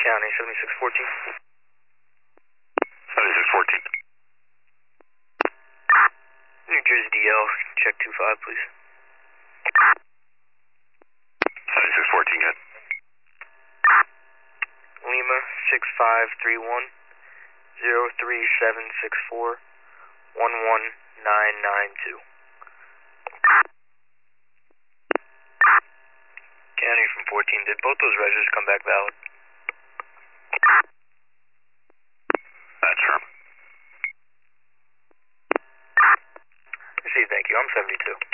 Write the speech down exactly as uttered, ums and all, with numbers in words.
County, seventy-six fourteen. seventy-six fourteen. New Jersey D L, check two five, please. seventy-six fourteen, good. Lima, six five three one, zero three seven six four, one one nine nine two. County from fourteen, did both those registers come back valid? That's firm. Received, thank you. I'm seventy-two.